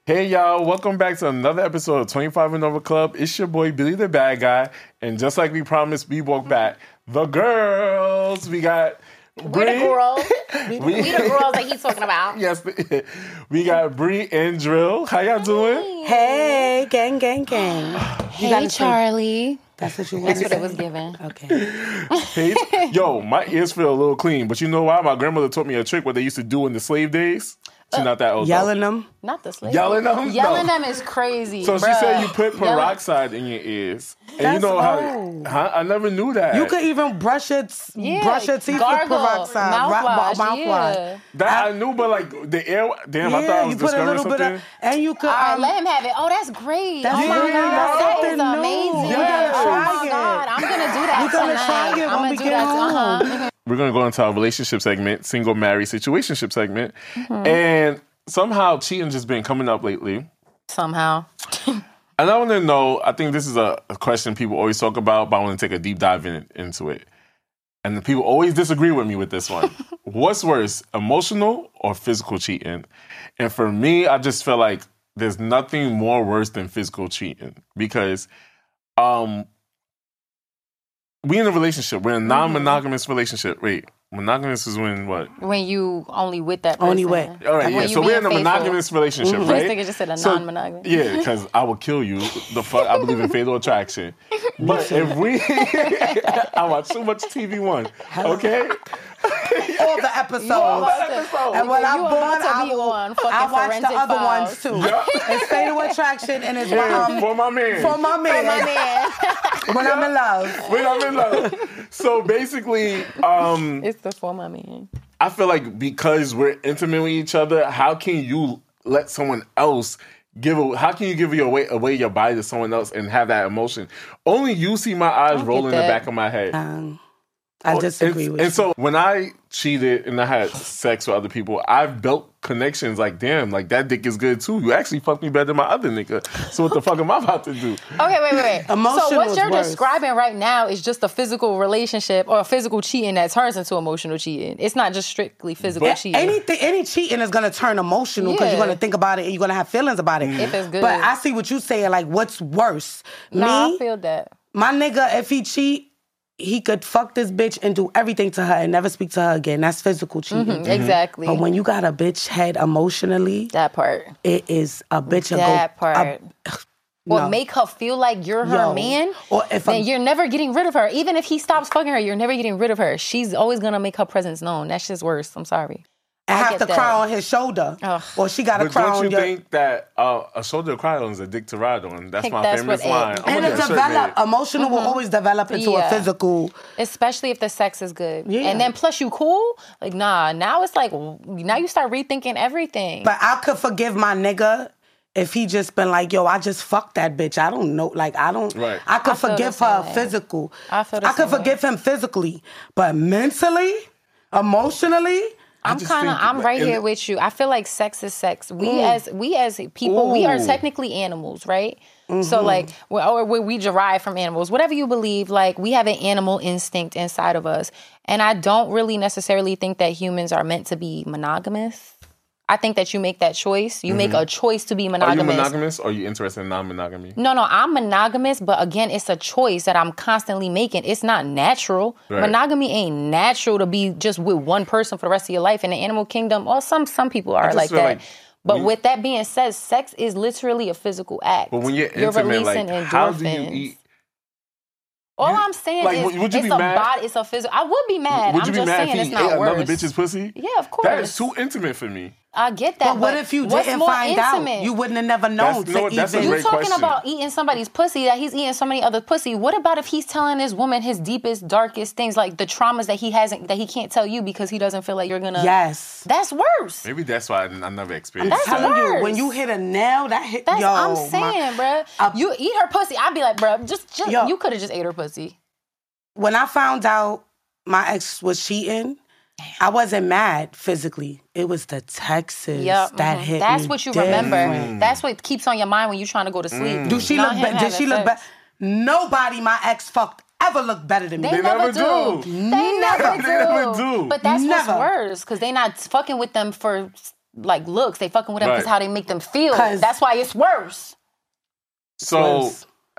Hey y'all, welcome back to another episode of 25 and Over Club. It's your boy Billy the Bad Guy, and just like we promised, we woke back. The girls, we got Bree. We the girls. We the girls that he's talking about. Yes, we got Bree and Drill. How y'all doing? Hey, gang, gang, gang. Hey, Charlie. That's what you want. That's what it was given. Okay. Hey, yo, my ears feel a little clean, but you know why? My grandmother taught me a trick what they used to do in the slave days. She's not that old. Yelling them? Not the slave. Yelling them? Yelling No. them is crazy. So bruh. she said you put peroxide in your ears. And That's you know how... old. Huh? I never knew that. You could even brush your teeth gargle, with peroxide. mouthwash. Yeah. That I knew, but like the air... Damn, I thought I was you put a discovering little something. bit of... And you could... All right, let him have it. Oh, that's great. That's oh my really God, that is something new. amazing. You gotta oh try my it. God, I'm gonna do that We're gonna tonight. try it I'm when we gonna do get that. home. We're going to go into our relationship segment, single, married, situationship segment. And somehow cheating just been coming up lately. Somehow. And I want to know, I think this is a question people always talk about, but I want to take a deep dive into it. And the people always disagree with me with this one. What's worse, emotional or physical cheating? And for me, I just feel like there's nothing more worse than physical cheating because we in a relationship. We're in a non-monogamous relationship. Wait, monogamous is when what? When you only with that person. Only with. All right, When yeah. you So we're in a being monogamous relationship, right? This nigga just said a non-monogamous. Yeah, because I will kill you. The fuck, I believe in fatal attraction. But if we, I watch too much TV One. Okay. All the episodes. And when I'm born, I watch the other ones too. Yeah. It's Fatal Attraction and it's For my man. For my man. When I'm in love. When I'm in love. So basically, It's the for my man. I feel like because we're intimate with each other, how can you let someone else how can you give away your body to someone else and have that emotion? Only you see my eyes roll in the back of my head. I disagree with you. And so when I cheated and I had sex with other people, I've built connections like, damn, like that dick is good too. You actually fucked me better than my other nigga. So what the fuck am I about to do? Okay, wait. Emotional so what is you're worse. describing right now is just a physical relationship or a physical cheating that turns into emotional cheating. It's not just strictly physical cheating. Any cheating is gonna turn emotional because you're gonna think about it and you're gonna have feelings about it. If it's good. But I see what you saying, like what's worse? I Me, feel that. my nigga, if he cheat, he could fuck this bitch and do everything to her and never speak to her again. That's physical cheating. Exactly. But when you got a bitch head emotionally, That part. it is a bitch. That part. Or no. make her feel like you're her Yo. man, Or if then you're never getting rid of her. Even if he stops fucking her, you're never getting rid of her. She's always gonna make her presence known. That shit's worse. I'm sorry. I have get to that. cry on his shoulder, Ugh. or she got to But cry don't on you your. think that a shoulder to cry on is a dick to ride on? That's Think my that's famous what line. it- I'm And gonna it get a shirt develop made. emotional will always develop into a Yeah. physical. Especially if the sex is good. Yeah. And then plus you cool. Like, nah, now it's like, now you start rethinking everything. But I could forgive my nigga if he just been like, yo, I just fucked that bitch. I don't know. Like, I don't. Right. I could I feel forgive the her same way. physical. I feel the I could same way. forgive him physically. But mentally, emotionally, I'm just kind of, think, I'm right in here the- with you. I feel like sex is sex. We as people, we are Ooh. technically animals, right? So like, or we derive from animals. Whatever you believe, like we have an animal instinct inside of us. And I don't really necessarily think that humans are meant to be monogamous. I think that you make that choice. You make a choice to be Are you monogamous. monogamous or are you interested in non-monogamy? No, I'm monogamous, but again, it's a choice that I'm constantly making. It's not natural. Right. Monogamy ain't natural to be just with one person for the rest of your life. In the animal kingdom, well, some people are just like feel that. like But when- with that being said, sex is literally a physical act. But when you're intimate, like, releasing how do you endorphins. eat? All I'm saying like, is would you it's be a mad? body, it's a physical. I would be mad. Would I'm you be just mad saying if it's he ate not another worse. bitch's pussy? Yeah, of course. That is too intimate for me. I get that. but what if you what's didn't more find intimate? out? You wouldn't have never known That's a even. You great talking question. about eating somebody's pussy, that he's eating so many other pussy. What about if he's telling this woman his deepest, darkest things, like the traumas that he can't tell you because he doesn't feel like you're gonna... Yes. That's worse. Maybe that's why I never experienced That's that. Telling you, worse. when you hit a nail, that hit. That's yo, I'm saying, bruh. You eat her pussy, I'd be like, bruh, just Yo. you could have just ate her pussy. When I found out my ex was cheating, I wasn't mad physically. It was the texts that hit That's me what you different. remember. That's what keeps on your mind when you're trying to go to sleep. Do she Not look? him Did she having look sex. better? Nobody my ex fucked ever looked better than me. They never do. They never They never do. But that's Never. what's worse, because they not fucking with them for like looks. They fucking with them because how they make them feel. That's why it's worse. So,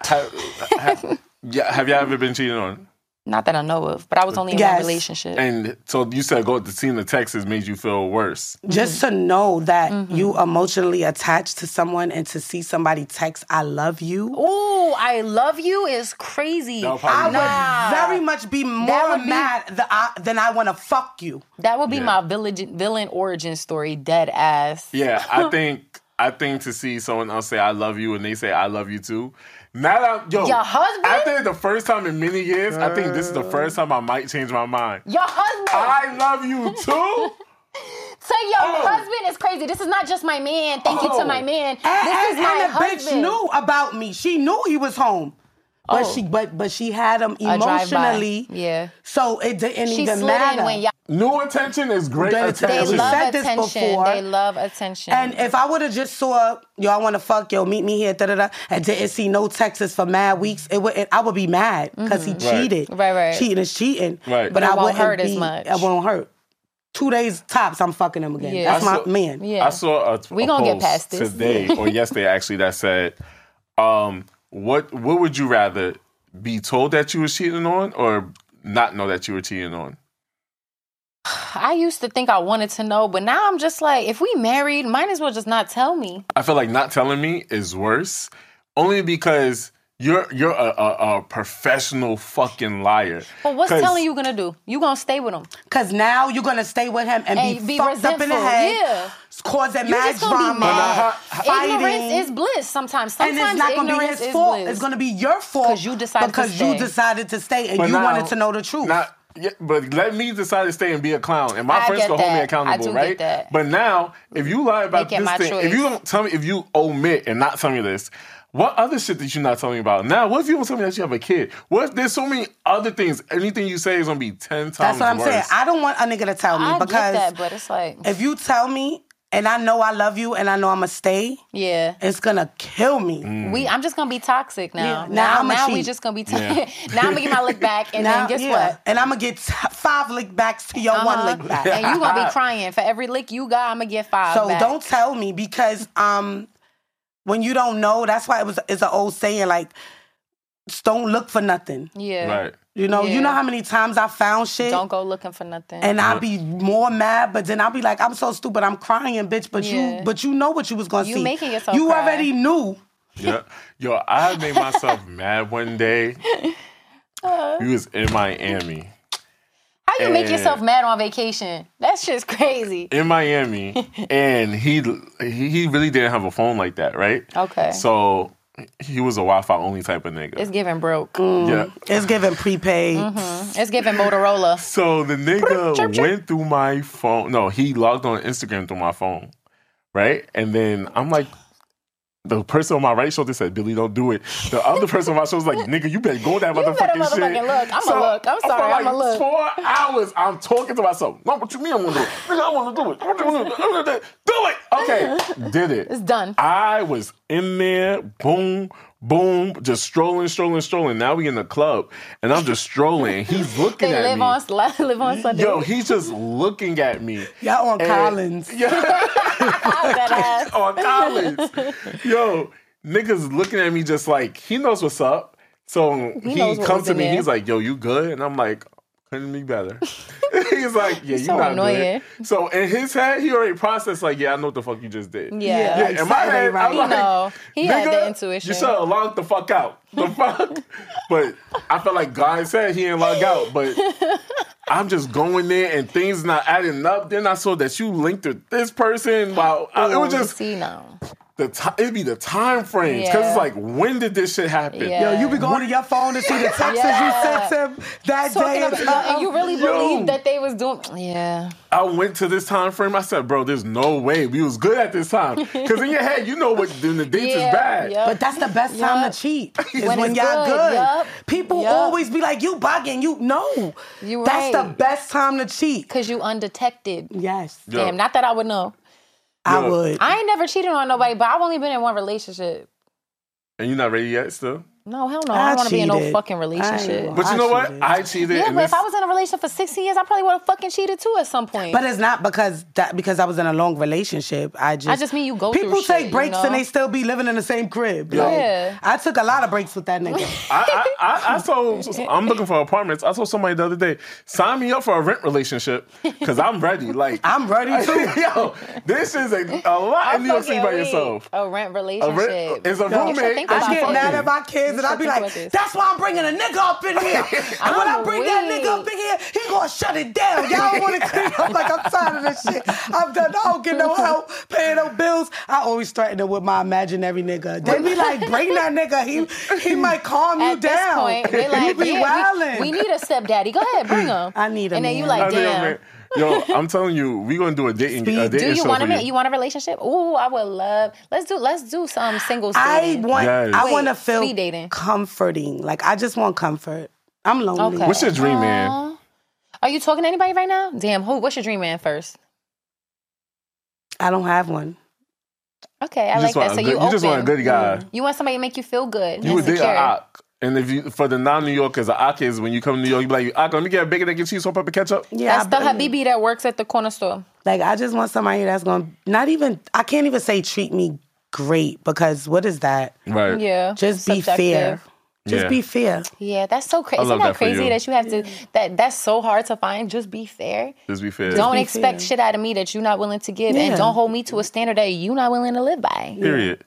have you ever been cheated on? Not that I know of, but I was only in one relationship. And so you said seeing the texts made you feel worse. Just to know that you emotionally attached to someone and to see somebody text, I love you. Ooh, I love you is crazy. I would very much be more mad than I want to fuck you. That would be my villain origin story, dead ass. Yeah, I think to see someone else say I love you and they say I love you too. Now that, your husband? After the first time in many years, I think this is the first time I might change my mind. Your husband? I love you too? Say your husband is crazy. This is not just my man. Thank you to my man. This is my husband. The bitch knew about me. She knew he was home. But she had him emotionally. Yeah. So it didn't even matter. New attention is great attention. They love attention. They love attention. And if I would have just saw, yo, I want to fuck, yo, meet me here, and didn't see no texts for mad weeks, I would be mad because he cheated. Right. Cheating is cheating. Right. But it won't hurt as much. It won't hurt. 2 days tops, I'm fucking him again. Yeah. That's my man. Yeah. I saw a gonna get past this today or yesterday actually that said, what would you rather be told that you were cheating on or not know that you were cheating on? I used to think I wanted to know, but now I'm just like, if we married, might as well just not tell me. I feel like not telling me is worse, only because you're a professional fucking liar. But what's telling you gonna do? You gonna stay with him? Because now you're gonna stay with him and be fucked resentful. Up in the head. Yeah. Causing mad drama. Ignorance is bliss sometimes. And it's not going to be his fault. Bliss. It's going to be your fault. Because you decided to stay and you wanted to know the truth. But let me decide to stay and be a clown. And my friends can hold me accountable, right? Get that. But now, if you lie about this thing, if you don't tell me, if you omit and not tell me this, what other shit did you not tell me about? Now, what if you don't tell me that you have a kid? What if there's so many other things? Anything you say is going to be 10 times worse. That's what I'm saying. I don't want a nigga to tell me because I get that, but it's like, if you tell me and I know I love you and I know I'm going to stay, it's going to kill me. I'm just going to be toxic now. Yeah. Now we just going to be toxic. Now I'm going to get my lick back and then guess what? And I'm going to get 5 lick backs to your 1 lick back. And you going to be crying. For every lick you got, I'm going to get 5 So back. don't tell me because when you don't know, that's why it's an old saying like, just don't look for nothing. Yeah. Right. You know how many times I found shit? Don't go looking for nothing. And I'll be more mad, but then I'll be like, I'm so stupid, I'm crying, bitch. But you know what you was gonna see. You making yourself You cry. already knew. Yeah. Yo, I made myself mad one day. We was in Miami. How you make yourself mad on vacation? That shit's crazy. In Miami, and he really didn't have a phone like that, right? Okay. So he was a Wi-Fi only type of nigga. It's giving broke. Yeah. It's giving prepaid. It's giving Motorola. So the nigga went through my phone. No, he logged on Instagram through my phone, right? And then I'm like, the person on my right shoulder said, Billy, don't do it. The other person on my shoulder was like, nigga, you better go that motherfucking shit. Look. I'm sorry. I'm a look. 4 hours, I'm talking to myself. No, what you mean I'm going to do it? Nigga, I want to do it. What you want to do? Do it. Okay, did it. It's done. I was in there, boom, boom, just strolling. Now we in the club, and I'm just strolling. He's looking at me. Live on Sunday. Yo, he's just looking at me. Y'all on Collins. Yeah. On Collins. Yo, niggas looking at me just like, he knows what's up. So he comes to me, he's like, yo, you good? And I'm like, couldn't be better. He's like, yeah, you're not annoying. Good. So in his head, he already processed like, yeah, I know what the fuck you just did. Yeah. In my head, I'm like, he had the intuition. You should have logged the fuck out. The fuck? But I felt like God said he didn't log out. But I'm just going there and things not adding up. Then I saw that you linked to this person. Wow. It was just... It'd be the time frames. Because it's like, when did this shit happen? Yeah. Yo, you be going to your phone to see the texts you sent him that day. And you really believe that they was doing... Yeah. I went to this time frame. I said, bro, there's no way. We was good at this time. Because in your head, you know what the dates is bad. Yep. But that's the best time to cheat. Is when y'all good. Yep. People always be like, you bugging. You're that's the best time to cheat. Because you undetected. Yes. Damn, not that I would know. I would. I ain't never cheated on nobody, but I've only been in one relationship. And you're not ready yet still? No, hell no. I don't want to be in no fucking relationship. But you know what? I cheated. Yeah, but if I was in a relationship for 16 years, I probably would have fucking cheated too at some point. But it's not because I was in a long relationship. I just mean you go through people take shit, breaks you know? and they still be living in the same crib. Yeah. I took a lot of breaks with that nigga. I'm looking for apartments. I told somebody the other day, sign me up for a rent relationship because I'm ready. Like I'm ready too. Yo, this is a lot in New York City by yourself. A rent relationship. It's a roommate. I get mad at my kids and I be like, that's why I'm bringing a nigga up in here. And when I bring that nigga up in here, he gonna shut it down. Y'all don't want to clean up. Like, I'm tired of this shit. I'm done. I don't get no help paying no bills. I always threaten it with my imaginary nigga. They be like, bring that nigga. He might calm you down. At this point, they like, we need a stepdaddy. Go ahead, bring him. I need him. And then you like, damn. Yo, I'm telling you, we gonna do a dating Do you show want for you want a relationship? Ooh, I would love. Let's do some singles. I want to feel speed dating. Comforting. Like I just want comfort. I'm lonely. Okay. What's your dream man? Are you talking to anybody right now? Damn, what's your dream man first? I don't have one. Okay, I like that. So you just want a good guy. You want somebody to make you feel good. You would date an Ak. And if you, for the non-New Yorkers, an Ak is when you come to New York, you be like, Ak, let me get a bacon, egg, and cheese, salt, pepper, ketchup. Yeah, that's the Habibi that works at the corner store. Like, I just want somebody that's going to, I can't even say treat me great, because what is that? Right. Yeah. Just be fair. Just be fair. Yeah, that's so crazy. Isn't that crazy that you have to, that's so hard to find? Just be fair. Just be fair. Don't expect shit out of me that you're not willing to give. And don't hold me to a standard that you're not willing to live by. Period.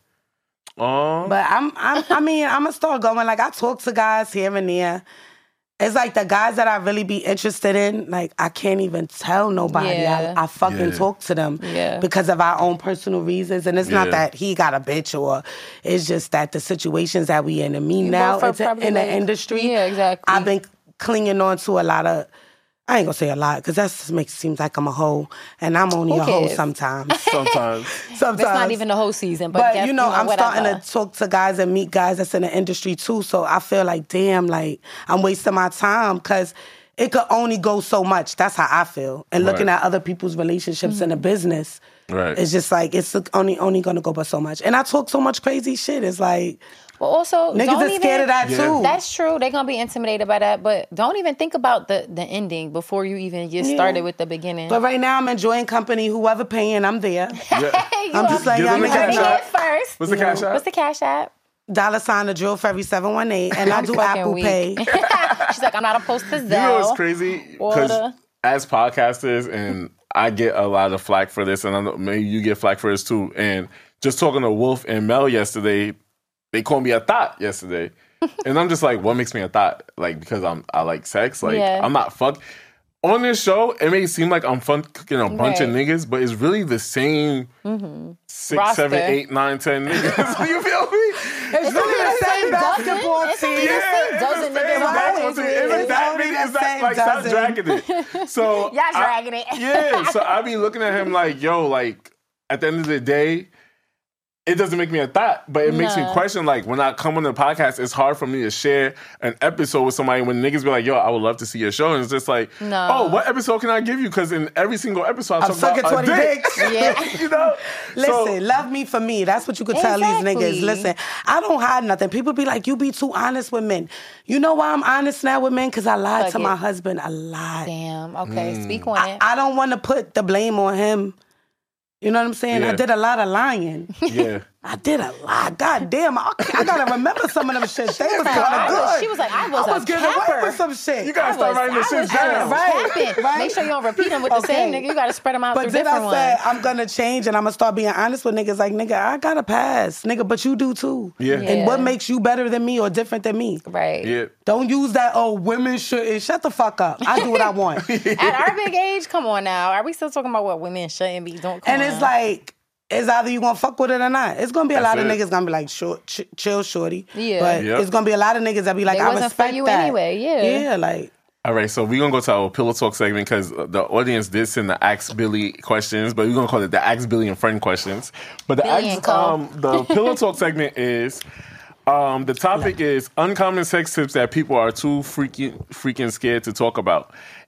But I'm gonna start going. Like, I talk to guys here and there. It's like the guys that I really be interested in, like, I can't even tell nobody. Yeah. I fucking talk to them because of our own personal reasons. And it's not that he got a bitch, or it's just that the situations that we in. And me now in the industry, exactly. I've been clinging on to a lot of, I ain't gonna say a lot, because that makes it seem like I'm a hoe, and I'm only a hoe sometimes. Sometimes. It's not even the whole season, but I'm starting to talk to guys and meet guys that's in the industry too. So I feel like, damn, like I'm wasting my time, because it could only go so much. That's how I feel. And looking at other people's relationships in the business, it's just like it's only gonna go but so much. And I talk so much crazy shit. It's like. But also, niggas are scared of that too. That's true. They're gonna be intimidated by that. But don't even think about the ending before you even get started with the beginning. But right now, I'm enjoying company. Whoever paying, I'm there. I'm just like, y'all first. What's the cash app? What's the cash app? $ the Drill Ferry 718, and I do Apple Pay. She's like, I'm not opposed to Zelle. You know what's crazy? Because as podcasters, and I get a lot of flack for this, and I know maybe you get flack for this too. And just talking to Wolf and Mel yesterday. They called me a thought yesterday. And I'm just like, what makes me a thought? Like, because I like sex? Like, I'm not fuck. On this show, it may seem like I'm fucking a bunch of niggas, but it's really the same 6, roster. 7, 8, 9, 10 niggas. You feel me? It's really the same basketball team. Doesn't Stop dragging it. So y'all dragging it. Yeah. So I be looking at him like, yo, like, at the end of the day, it doesn't make me a thought, but it makes me question, like, when I come on the podcast, it's hard for me to share an episode with somebody when niggas be like, yo, I would love to see your show. And it's just like, oh, what episode can I give you? Because in every single episode, I'm sucking 20 dicks. You know? Listen, love me for me. That's what you could tell these niggas. Listen, I don't hide nothing. People be like, you be too honest with men. You know why I'm honest now with men? Because I lied to my husband a lot. Damn. Okay, speak on it. I don't want to put the blame on him. You know what I'm saying? I did a lot of lying. Yeah. I did a lot. God damn, I gotta remember some of them shit. They was kind of good. She was like, I was getting away with some shit. You gotta start writing the shit down. Right. Make sure you don't repeat them with the same nigga. You gotta spread them out through different ones. But then I said, I'm gonna change and I'm gonna start being honest with niggas. Like, nigga, I gotta pass. Nigga, but you do too. Yeah. And what makes you better than me or different than me? Right. Yeah. Don't use that, women shouldn't. Shut the fuck up. I do what I want. At our big age, come on now. Are we still talking about what women shouldn't be? It's like, it's either you gonna fuck with it or not. It's gonna be a lot of niggas gonna be like, chill, shorty. Yeah. But it's gonna be a lot of niggas that be like, I respect for you that. Anyway, Yeah, like. All right, so we're gonna go to our Pillow Talk segment because the audience did send the Ask Billy questions, but we're gonna call it the Ask Billy and Friend questions. But the Pillow Talk segment is the topic is uncommon sex tips that people are too freaking scared to talk about.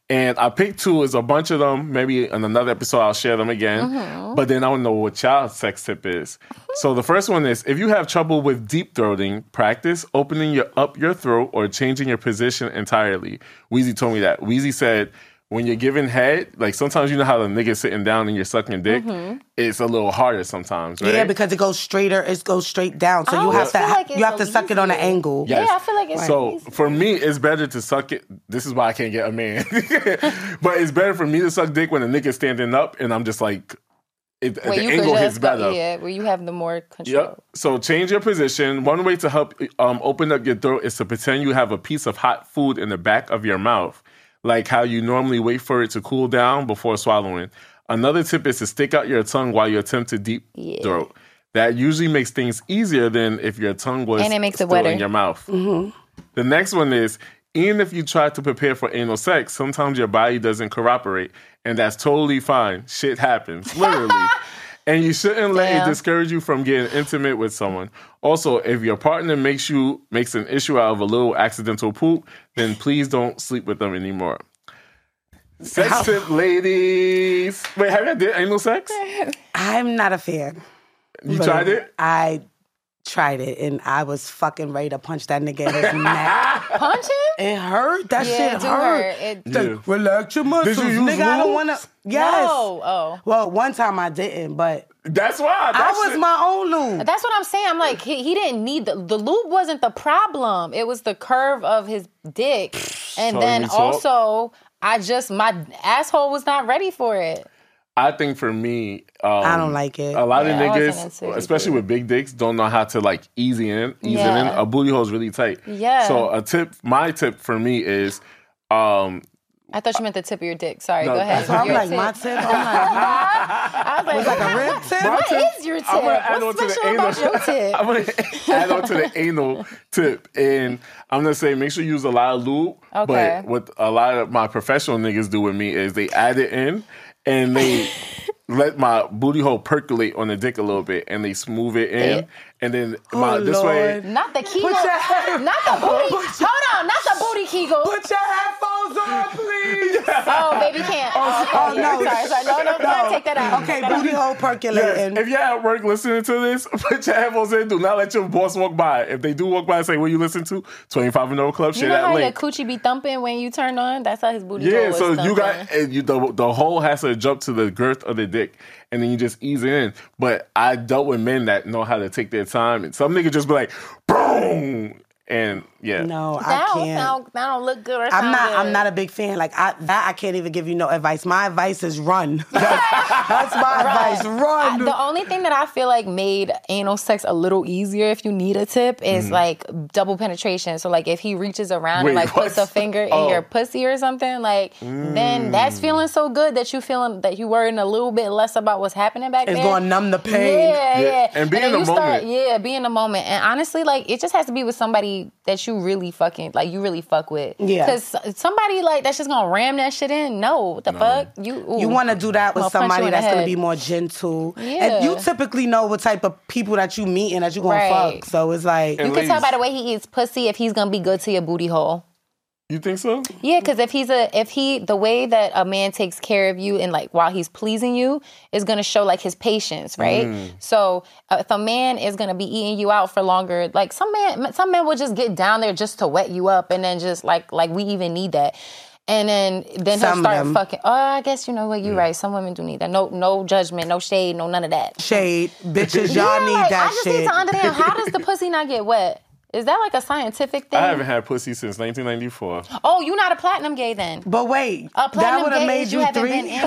And I picked 2. Is a bunch of them. Maybe in another episode I'll share them again. But then I want to know what y'all's sex tip is. So the first one is, if you have trouble with deep throating, practice opening up your throat or changing your position entirely. Wheezy told me that. Wheezy said, when you're giving head, like sometimes you know how the nigga's sitting down and you're sucking dick? It's a little harder sometimes, right? Yeah, because it goes straight down. So you have to suck it on an angle. Yes. Yeah, I feel like it's so easy. for me, it's better to suck it. This is why I can't get a man. But it's better for me to suck dick when a nigga's standing up and I'm just like, the angle hits better. Yeah, where you have the more control. Yep. So change your position. One way to help open up your throat is to pretend you have a piece of hot food in the back of your mouth, like how you normally wait for it to cool down before swallowing. Another tip is to stick out your tongue while you attempt to deep throat. That usually makes things easier than if your tongue was and it makes still it wetter in your mouth. The next one is, even if you try to prepare for anal sex, sometimes your body doesn't cooperate, and that's totally fine. Shit happens, literally. And you shouldn't let it discourage you from getting intimate with someone. Also, if your partner makes an issue out of a little accidental poop, then please don't sleep with them anymore. Sex tip, ladies. Wait, have you did anal sex? I'm not a fan. You tried it? I tried it, and I was fucking ready to punch that nigga in his neck. Punch him? It hurt. That shit hurt. Relax your muscles. Did you use nigga, I don't lube? want to. Yes. No. Oh. Well, one time I didn't, but That's why. I was my own lube. That's what I'm saying. I'm like, he didn't need the lube wasn't the problem. It was the curve of his dick. And then also, my asshole was not ready for it. I think for me, I don't like it. A lot of I wasn't niggas, into it especially with big dicks, don't know how to like ease it in. A booty hole is really tight. Yeah. So my tip for me is, I thought you meant the tip of your dick. Sorry, go ahead. So I'm like, my tip? I was like, a rib tip? What is your tip? What's special about your tip? I'm going to add on to the anal tip. And I'm going to say, make sure you use a lot of lube. Okay. But what a lot of my professional niggas do with me is they add it in and they let my booty hole percolate on the dick a little bit and they smooth it in. And then this way. Not the kegel. Not the booty. Hold on. Not the booty kegel. Put your headphones on, please. Oh, baby can't. no. Sorry. No. Take that out. Okay, booty hole percolating. Yes. If you're at work listening to this, put your headphones in. Do not let your boss walk by. If they do walk by and say, what you listen to? 25 and over Club, share that link. You know how your coochie be thumping when you turn on? That's how his booty hole is so thumping. you got the hole has to jump to the girth of the dick, and then you just ease it in. But I dealt with men that know how to take their time, and some niggas just be like, boom, and No, I can't. That don't look good or sound good. I'm not a big fan. Like I can't even give you no advice. My advice is run. That's my advice. Run. The only thing that I feel like made anal sex a little easier, if you need a tip, is like double penetration. So like if he reaches around and like puts a finger in your pussy or something, like then that's feeling so good that you feeling that you worrying a little bit less about what's happening back there. It's going to numb the pain. Yeah. And be in the moment. Be in the moment. And honestly, like it just has to be with somebody that you really fucking like you really fuck with. Yeah. Because somebody like that's just gonna ram that shit in. No, what the fuck? You want to do that with somebody that's going to be more gentle. Yeah. And you typically know what type of people that you meet and that you're going to fuck. So it's like... You can tell by the way he eats pussy if he's going to be good to your booty hole. You think so? Yeah, because the way that a man takes care of you and like while he's pleasing you is gonna show like his patience, right? So if a man is gonna be eating you out for longer, like some men will just get down there just to wet you up, and then just like we even need that, and then he'll start fucking. Oh, I guess you know what, you're right. Some women do need that. No judgment, no shade, no none of that. Shade, bitches, y'all need like, that I just shit. need to understand, how does the pussy not get wet? Is that like a scientific thing? I haven't had pussy since 1994. Oh, you're not a platinum gay then. But wait, that would have made you haven't 3. been in or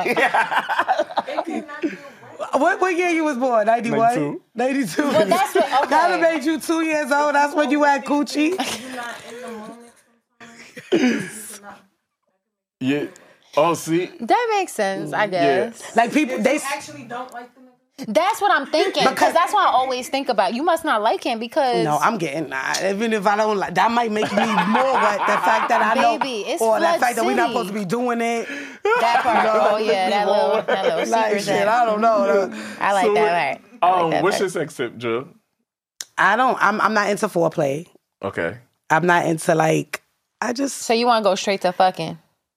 out. What year you was born? 91? 92. Well, that's what, okay. That would have made you 2 years old. That's when you had coochie. You're not in the moment. Yeah. Oh, see? That makes sense, I guess. Yeah. Like people, they Actually don't like the nigga. That's what I'm thinking, because that's what I always think about. You must not like him because... No, I'm getting even if I don't like, that might make me more wet. The fact that I know, it's or the Flood fact that we're not City. supposed to be doing it. That part, that little Like secret. shit, I don't know. I like that part. What's your sex tip, Jill? I'm not into foreplay. Okay. I'm not into like, So you want to go straight to fucking?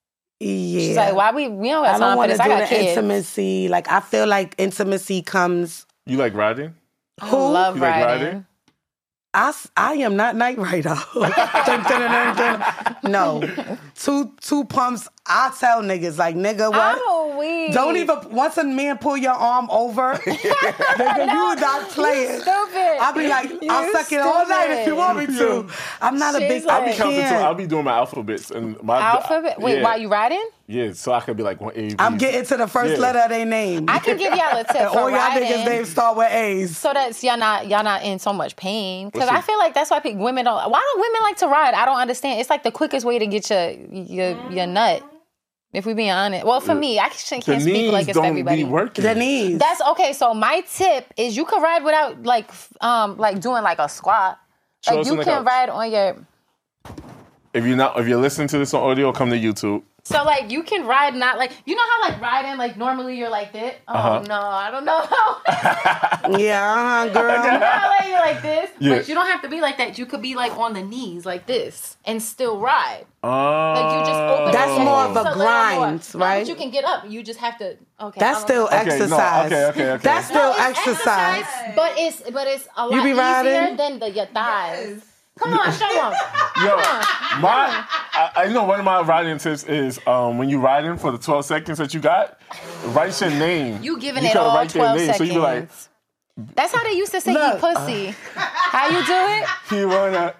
Yeah. She's like, why we don't got I don't time for want to this. do I got the kids. intimacy. Like, I feel like intimacy comes... You like riding? I love You like riding. riding? I am not Knight Rider. Dun, dun, dun, dun, dun. No. Two pumps. I tell niggas, like, nigga, what? I'm weak. Don't even, once a man pull your arm over, nigga, you not playing. Stupid. I'll be like, I'll suck it all night if you want me to. I'm not a She's big, like- I'll be counting too. can't. I'll be doing my alphabets and my Alphabet? Wait, yeah. while you riding? Yeah, so I could be like one A. I'm getting to the first Yeah. letter of their name. I can give y'all a tip And for all y'all riding. niggas' names start with A's. So that's y'all not in so much pain. Because What's I it- feel like that's why women don't. Why don't women like to ride? I don't understand. It's like the quickest way to get your nut. If we being honest. Well, for me, I can't The speak knees like it's don't for everybody. be working. The knees. That's okay. So my tip is you can ride without like doing like a squat. Show Like us you on the can couch. ride on your. If you're listening to this on audio, come to YouTube. So like you can ride not like you know how like riding like normally you're like this. Oh no, I don't know how. Yeah, girl. You know how like you're like this, Yeah. but you don't have to be like that. You could be like on the knees like this and still ride. Oh. Like you just open. That's up your more hips of a little more. grind, No, right? but you can get up. You just have to. Okay. That's still Okay, no, exercise. okay. That's No, still it's exercise. but it's a lot You be easier riding? than your thighs. Come on, show them. Yo, I know one of my riding tips is when you riding for the 12 seconds that you got, write your name. You giving You it gotta all write their 12 name. seconds. So you be like, That's how they used to say Look. eat pussy. How you do it? he wanna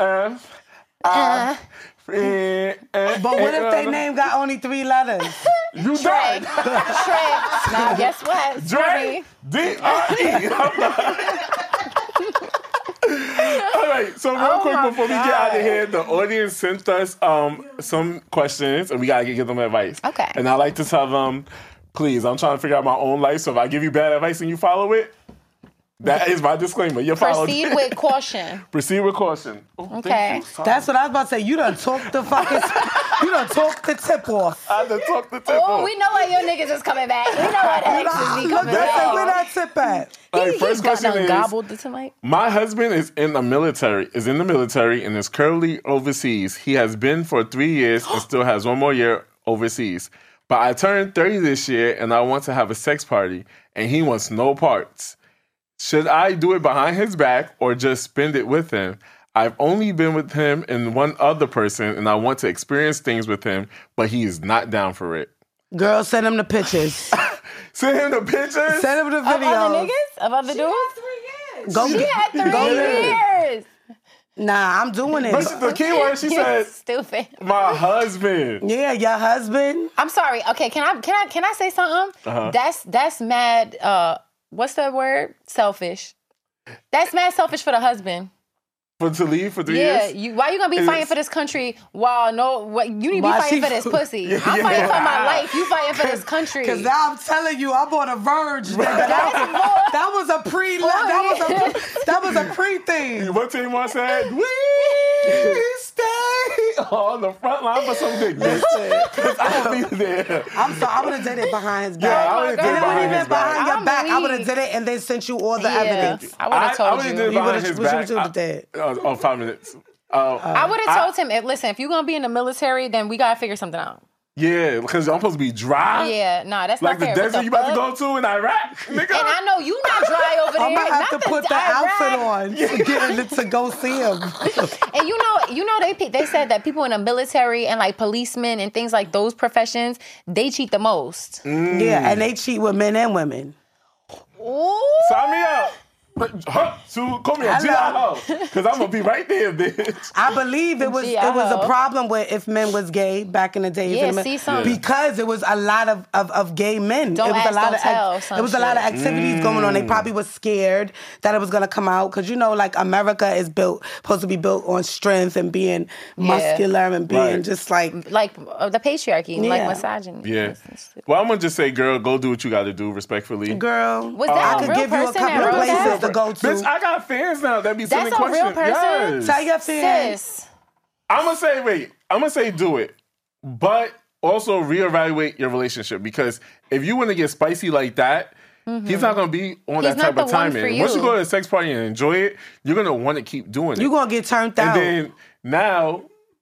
But what if their name got only 3 letters? You Trey. done. Trey. Now guess what? Dre. D-R-E. All right, so real quick my before we get out of here, the audience sent us some questions and we gotta give them advice. Okay. And I like to tell them, please, I'm trying to figure out my own life, so if I give you bad advice and you follow it, that is my disclaimer. You follow Proceed with caution. Proceed with caution. Oh, thank Okay. you. Sorry. That's what I was about to say. You done talked the fucking... You done talked the tip off. I had to talk the tip Oh, off. we know why your niggas is coming back. We know why the exes be Look coming at that. Where back. that tip at? All right, first question is, gobbled the tonight. my husband is in the military, and is currently overseas. He has been for 3 years and still has 1 more year overseas. But I turned 30 this year and I want to have a sex party and he wants no parts. Should I do it behind his back or just spend it with him? I've only been with him and one other person and I want to experience things with him, but he is not down for it. Girl, send him the pictures. Send him the pictures. Send him the Of other videos. niggas? Of other dudes? 3 years. Go She had 3 Yeah. years. Nah, I'm doing But it. the key word she You're said, stupid. my husband. Yeah, your husband. I'm sorry. Okay, can I say something? Uh-huh. That's mad. What's the word? Selfish. That's mad selfish for the husband. To leave for 3 Yeah, years? why you gonna be It's- fighting for this country while you need to be Why fighting she- for this pussy? Yeah. I'm fighting for my life. You fighting for this country. Because now I'm telling you, I'm on a verge, nigga. That was a pre. That was a pre thing. What team I said? We stay on the front line for some dick, bitch. 'Cause I'll be there. I'm sorry. I would have did it behind his Yeah, back. I would've did it And it behind wouldn't his even behind your I'm back. I would have weak. did it and then sent you all the Yeah, evidence. I would have told would've you. did it behind his what you back. would've did? 5 minutes. I would have told him, listen, if you're gonna be in the military, then we gotta figure something out. Yeah, because I'm supposed to be dry. Yeah, nah, that's Like not the fair. desert What you the about to fuck? go to in Iraq, nigga. And I know you not dry over there. I'm gonna have Not to put the Iraq. outfit on to get in to go see him. And you know they said that people in the military and like policemen and things like those professions, they cheat the most. Yeah, and they cheat with men and women. Ooh. Sign me up. So call me a Hello. G.I. Because I'm going to be right there, bitch. I believe it was a problem with if men was gay back in the days. Yeah, in the- see some. because it was a lot of gay men. Don't it was ask, a lot don't of tell, some it was a lot of shit. activities going on. They probably was scared that it was gonna come out because like America is supposed to be built on strength and being muscular and being Right. just like the patriarchy, like Yeah. misogyny. Yeah. Well, I'm going to just say, girl, go do what you got to do respectfully. girl. Was that I a could real give you a person couple that of wrote places that? to go to. Bitch, I got fans now that be sending That's a real questions. person? Yes. Tell your fans. Sis. I'm gonna say do it, but also reevaluate your relationship because if you want to get spicy like that, he's not gonna be on He's that type not of the one timing. for Once you you. go to a sex party and enjoy it, you're gonna want to keep doing it. You gonna get turned and out. then now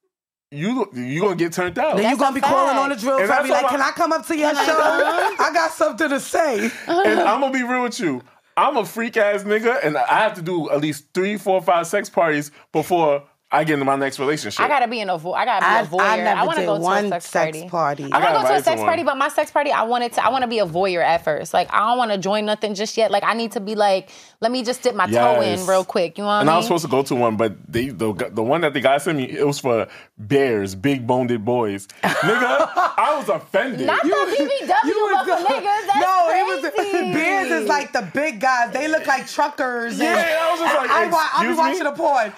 you gonna get turned out. Then you're going to be calling on the drill And Fairy that's like, what can I come up to your show? I got something to say. And I'm gonna be real with you. I'm a freak ass nigga, and I have to do at least 3, 4, 5 sex parties before I get into my next relationship. I gotta be a voyeur. I never want to did go to one a sex sex party. I want to got go to a invited sex to party, one. but my sex party, I want to be a voyeur at first. Like, I don't want to join nothing just yet. Like, I need to be like, let me just dip my toe in real quick. You know what I mean? And I was supposed to go to one, but the one that the guy sent me, it was for bears, big boned boys. Nigga, I was offended. Not the BBW, but for niggas. That's crazy. Bears is like the big guys. They look like truckers. Yeah, I was just like, I be excuse watching me? a porn.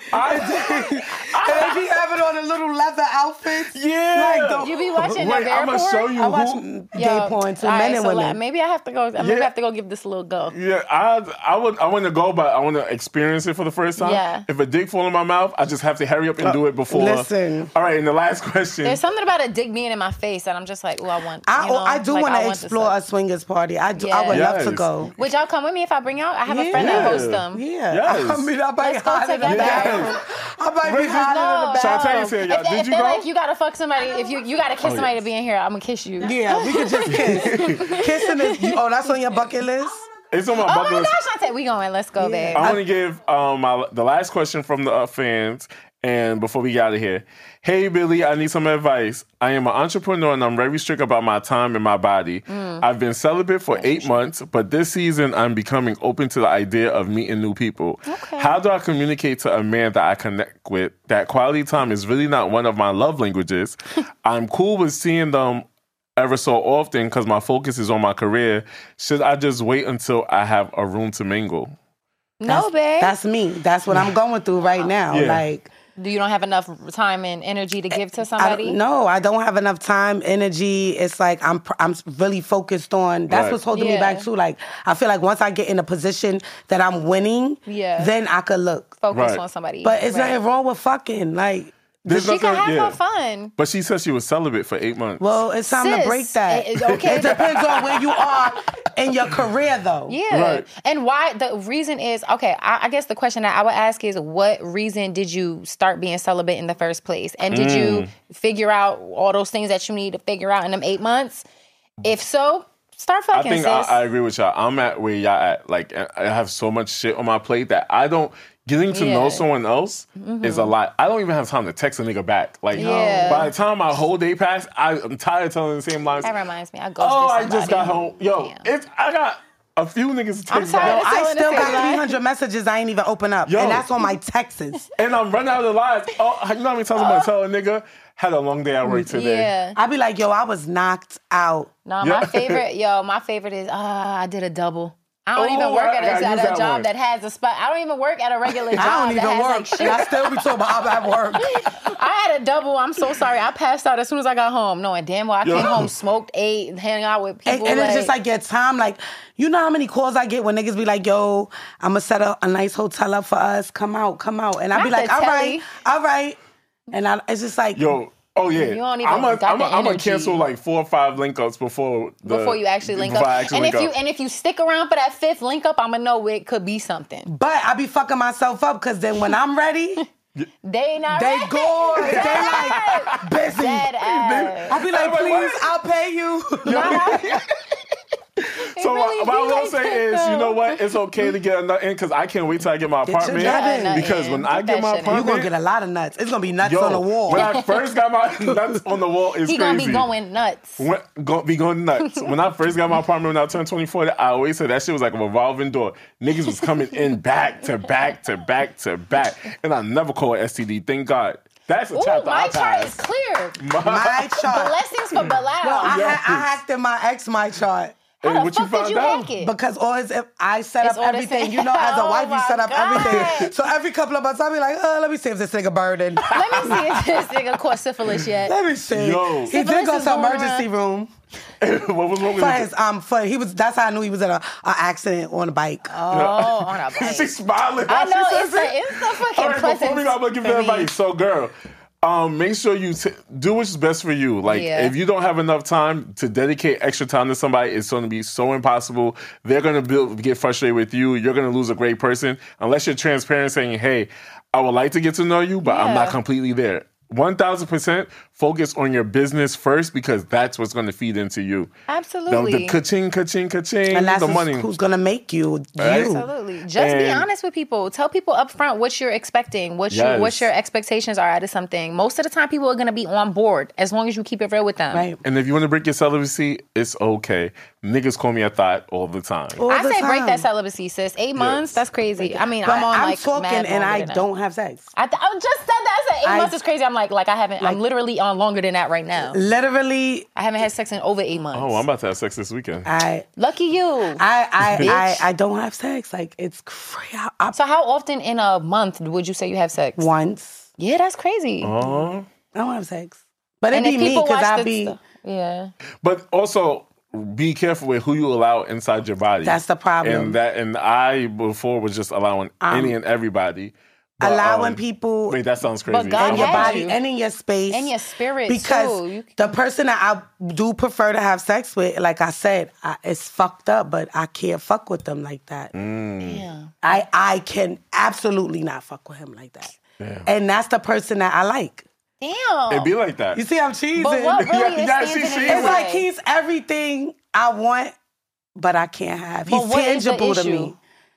And they be having on the little leather outfits. Yeah. Like the, You be watching Wait, bear I'm gonna porn? show you I watch who. gay porn too, all men right, and so women. maybe I have to go. Maybe I have to go give this a little go. Yeah, I want to go, but I want to experience it for the first time. Yeah. If a dick fall in my mouth, I just have to hurry up and do it before. Listen. All right, and the last question. There's something about a dick being in my face that I'm just like, oh, I want. I do want to this explore a stuff. swingers party. I would Yeah. love to Yes. go. Would y'all come with me if I bring y'all? I have a friend that hosts them. Yeah. Yes. I mean, I might Let's go hide in the together. bathroom. I might be hiding in the bathroom. Shantae said, y'all, did If you they're go? like, you gotta fuck somebody. If you gotta kiss somebody yes. to be in here, I'm gonna kiss you. Yeah, we could just kiss. Kissing is, that's on your bucket list? It's on my Oh bucket my list. gosh, Shantae, we going. Let's go, babe. I want to give the last question from the fans, and before we get out of here. Hey, Billy, I need some advice. I am an entrepreneur, and I'm very strict about my time and my body. I've been celibate for 8 months, but this season, I'm becoming open to the idea of meeting new people. Okay. How do I communicate to a man that I connect with that quality time is really not one of my love languages? I'm cool with seeing them ever so often because my focus is on my career. Should I just wait until I have a room to mingle? No, babe. That's me. That's what I'm going through right now. Yeah. Like, You don't have enough time and energy to give to I somebody? I don't have enough time, energy. It's like I'm really focused on. That's Right. what's holding me Yeah. back too. Like I feel like once I get in a position that I'm winning, Yeah. then I could look. Focus Right. on somebody. But it's Right. nothing wrong with fucking. Like, There's She can nothing- have her fun. But she said she was celibate for 8 months. well, it's time Sis, to break that. okay. It depends on where you are in your career, though. Yeah. Right. And why the reason is, okay, I guess the question that I would ask is, what reason did you start being celibate in the first place? And did you figure out all those things that you need to figure out in them 8 months? If so, start I fucking, think sis. I agree with y'all. I'm at where y'all at. Like, I have so much shit on my plate that I don't. Getting to know Yeah. someone else is a lot. I don't even have time to text a nigga back. Like, Yeah. by the time my whole day passed, I'm tired of telling the same lines. That reminds me. I ghosted Oh, I somebody. just got home. Yo, Damn. I got a few niggas to I'm text tired back. of I telling still the got same lie. 300 messages I ain't even open up. Yo. And that's on my texts. And I'm running out of lives. Oh, you know how many times I'm gonna tell a nigga, had a long day at work today. Yeah. I be like, yo, I was knocked out. No, Yeah. my favorite is, I did a double. I don't even Oh, work I at gotta use a that job one. that has a spot. I don't even work at a regular job I don't that even has work. like shit. And I still be talking about I'm at work. I had a double. I'm so sorry. I passed out as soon as I got home, knowing damn well I Yo. came home, smoked, ate, hang out with people. And it's just like your time. Like, you know how many calls I get when niggas be like, yo, I'm going to set a nice hotel up for us. Come out. And I be Not like, the all right. And it's just like, Yo, oh yeah. You don't even I'm got the gonna energy. cancel like 4 or 5 link ups before you actually link before up. I actually And link up. if you stick around for that 5th link up, I'ma know it could be something. but I be fucking myself up because then when I'm ready, They not they ready. go. They like busy. Dead ass. I be like, I'm like, please, what? I'll pay you. So really what I be will like say that, is, you though. know what? It's okay to get a nut in because I can't wait till I get my Get your apartment. nut in. Because when Get I that get my shit in. You're apartment, going to get a lot of nuts. It's going to be nuts yo, on the wall. when I first got my nuts on the wall, it's He crazy. gonna be going nuts. Be going nuts. When I first got my apartment when I turned 24, I always said that shit was like a revolving door. Niggas was coming in back to back to back to back. And I never called STD, thank God. That's a Ooh, chapter my I chart is passed. clear. My chart. Blessings for Bilal. I hacked in my ex my chart. Hey, How the what you fuck did found you out? hack it? Because I set It's up all the everything. same. You know, as a Oh wife, you my set up God. everything. So every couple of months, I'll be like, let me see if this nigga burning. Let me see if this nigga caught syphilis yet. Let me see. Yo. He Syphilis did go is to going emergency room What was wrong with for it? his he was. That's how I knew he was in a accident on a bike. Oh, on a bike. She's smiling. I know, She it's says the, it. it's the fucking All right, pleasant. before we go, I'm gonna give you for me. advice. So, girl, make sure you do what's best for you. Like, Yeah. if you don't have enough time to dedicate extra time to somebody, it's going to be so impossible. They're going to get frustrated with you. You're going to lose a great person unless you're transparent, saying, "Hey, I would like to get to know you, but I'm Yeah. not completely there." 1000% focus on your business first, because that's what's going to feed into you. Absolutely. The ka-ching, ka-ching, ka-ching, And that's the money. who's going to make you. Right? Absolutely. Just be honest with people. Tell people up front what you're expecting, what your expectations are out of something. Most of the time, people are going to be on board as long as you keep it real with them. Right. And if you want to break your celibacy, it's okay. Niggas call me a thought all the time. I say break that celibacy, sis. 8 months? That's crazy. I mean, But I'm on I'm like talking mad and I longer than don't have sex. I just said that. I said 8 months is crazy. I'm like I haven't. I'm literally on longer than that right now. Literally, I haven't had sex in over 8 months. Oh, I'm about to have sex this weekend. Lucky you. I don't have sex. Like, it's crazy. So how often in a month would you say you have sex? Once. Yeah, that's crazy. Oh. I don't have sex. But And it'd if be me people because watch I'd the be. stuff- Yeah. But also, be careful with who you allow inside your body. That's the problem. And I before was just allowing any and everybody. But, allowing people. Wait, that sounds crazy. But God in your has body you. and in your space. And your spirit, because too. the person that I do prefer to have sex with, like I said, it's fucked up, but I can't fuck with them like that. Yeah. I can absolutely not fuck with him like that. Damn. And that's the person that I like. Damn. It be like that. You see, I'm cheesing. But what really is Yeah, standing she- in she- the It's way? like he's everything I want, but I can't have. But He's what is the tangible to issue? me.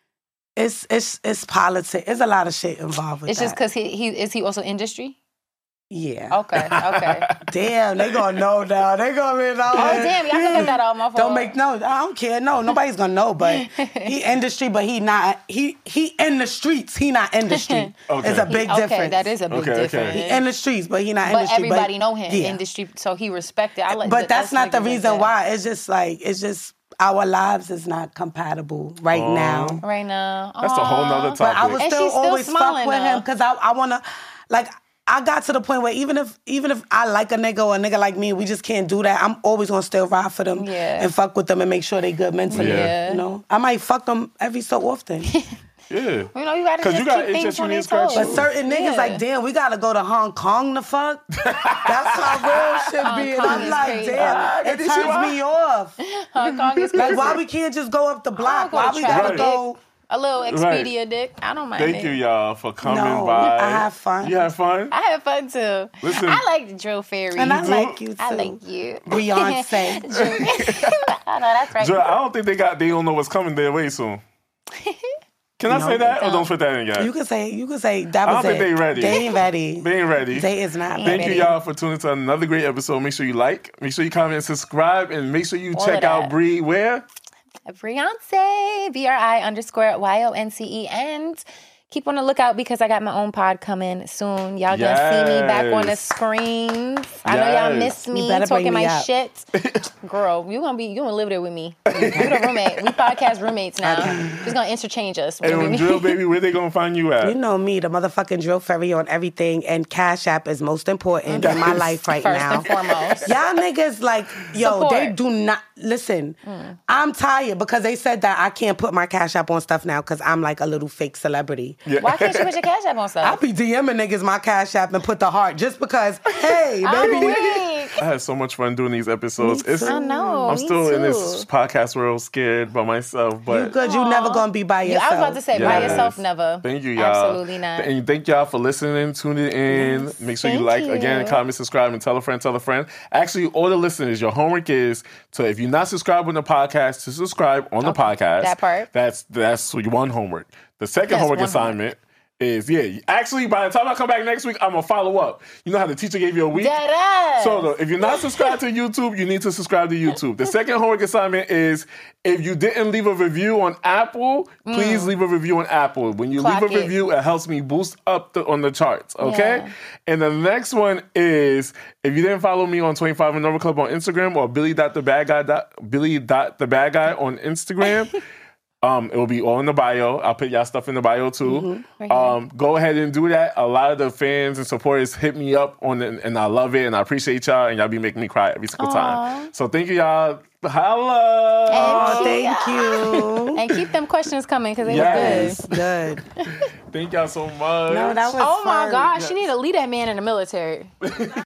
It's politics. There's a lot of shit involved with It's that. just because he also industry? Yeah. Okay. Damn, they gonna know now. They gonna be know. Oh, damn. Y'all can get that out my fault. Don't make no. I don't care. No, nobody's gonna know. But he industry, but he not. He in the streets. He not industry. Okay. It's a big difference. Okay, that is a big Okay. difference. He in the streets, but he not But industry. everybody know him, yeah. industry, so he respected. I like, But that's not the niggas like reason that. why. It's just our lives is not compatible right now. Right now. That's a whole nother topic. But I would And still she's still always fuck smiling, with him though. because I want to, like, I got to the point where even if I like a nigga or a nigga like me, we just can't do that. I'm always gonna still ride for them and fuck with them and make sure they good mentally. Yeah. You know, I might fuck them every so often. Yeah. You know, you gotta 'Cause just you got keep itches things you on need their to scratch toes. But certain niggas Yeah. like, damn, we gotta go to Hong Kong to fuck. That's how real shit be. And Kong I'm is like, crazy. damn, it turns me off. Hong Kong is Like, crazy. why we can't just go up the block? I'll Why go we to gotta traffic. go? A little Expedia dick. I don't mind Thank it. you, y'all, for coming No, by. I have fun. You have fun? I had fun too. Listen. I like Drill Fairy. And I like you too. I like you. Beyonce. I know that's right. Joe, I don't think they don't know what's coming their way soon. Can I say that? Or don't put that in yet? You can say that I was don't think it. they ready. They ain't ready. They ain't ready. They is not Thank ready. you, y'all, for tuning to another great episode. Make sure you like, make sure you comment and subscribe, and make sure you All check of out that. Bree where? Beyonce, BRI_YONCE. And keep on the lookout because I got my own pod coming soon. Y'all gonna see me back on the Yes. screens. I know y'all miss You me better bring talking me my up. shit. Girl, you gonna live there with me. You the roommate. We podcast roommates now. Just gonna interchange us. And on Drill Baby, where they gonna find you at? You know me, the motherfucking Drill Ferry on everything, and Cash App is most important in my life right First now. and foremost. Y'all niggas like, yo, Support. they do not listen. I'm tired because they said that I can't put my Cash App on stuff now because I'm like a little fake celebrity. Why can't you put your Cash App on I stuff? be DMing niggas my Cash App and put the heart just because, hey, I'm baby. weak. I had so much fun doing these episodes. I know. I'm me still in this too. podcast world scared by myself, but You good, you never gonna be by Yeah, yourself. I was about to say, by Yes. yourself, never. Thank you, y'all. Absolutely not. And thank y'all for listening, tuning in. Make sure you thank like, you. again, comment, subscribe, and tell a friend, tell a friend. Actually, all the listeners, your homework is to, if you're not subscribed on the podcast, to subscribe on the podcast. that part. That's your one homework. The second That's homework one assignment is, actually, by the time I come back next week, I'm going to follow up. You know how the teacher gave you a week? Deadass. So, if you're not subscribed to YouTube, you need to subscribe to YouTube. The second homework assignment is, if you didn't leave a review on Apple, please leave a review on Apple. When you Clock leave a it. review, it helps me boost up on the charts, okay? Yeah. And the next one is, if you didn't follow me on 25 and Over Club on Instagram or Billy.the.Bad Guy on Instagram, it will be all in the bio. I'll put y'all stuff in the bio too. Go ahead and do that. A lot of the fans and supporters hit me up on it, and I love it, and I appreciate y'all, and y'all be making me cry every single time. So thank you, y'all. Holla! Oh, thank you. And keep them questions coming because they Yes. were good. Good. Thank y'all so much. No, that was Oh my fun. gosh, she need to lead that man in the military.